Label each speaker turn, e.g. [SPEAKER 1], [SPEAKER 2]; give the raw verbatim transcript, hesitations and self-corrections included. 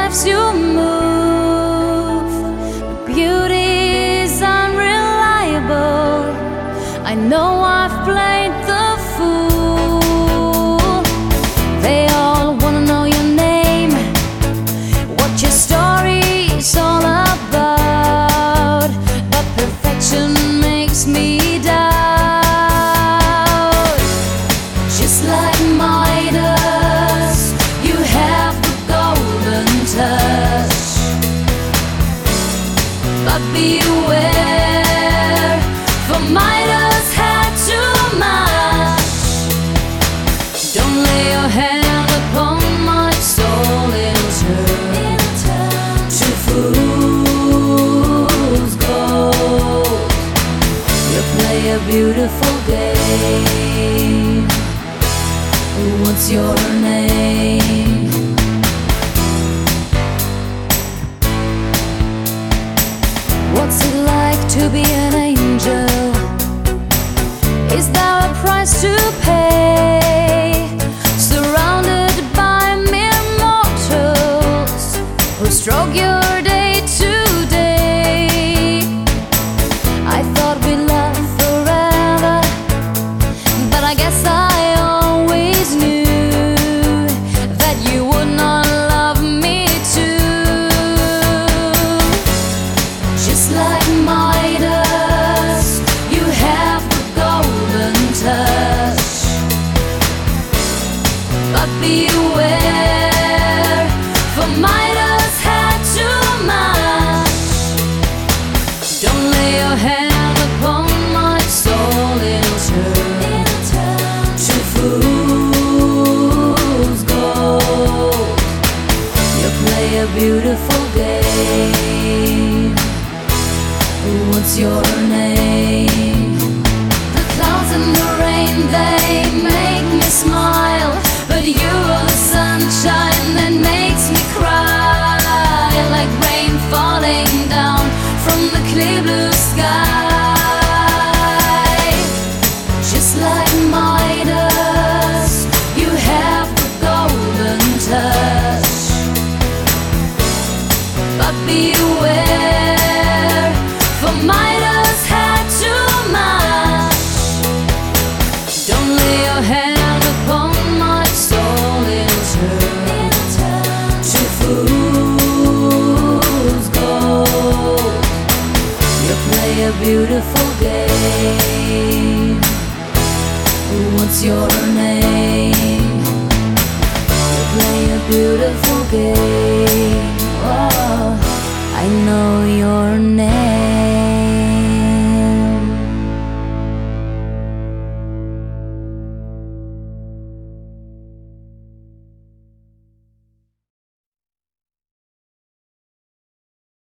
[SPEAKER 1] photographs you move. The beauty is unreliable. I know I've played the fool. They all wanna know your name, what your story's all about. But perfection makes me doubt. Just like Midas, you have the golden touch. But beware, for Midas had too much. Don't lay your hand upon my soul in turn to fool's gold. You play a beautiful game. What's your name? What's it like to be an angel? Is there a price to pay? Surrounded by mere mortals who stroke your day to day. I thought we loved forever, but I guess I always knew that you would not love me too. Just like Midas, you have the golden touch. But beware, for Midas had too much. Don't lay your hand upon my soul in turn to fool's gold. You play a beautiful game. What's your name? The clouds and the rain, they make me smile, but you're the sunshine that makes me cry. Like rain falling down from the clear blue sky. Just like Midas, you have the golden touch. But beware, for Midas had too much. Don't lay your hand upon my soul in turn to fool's gold. You play a beautiful game. What's your name? You play a beautiful game.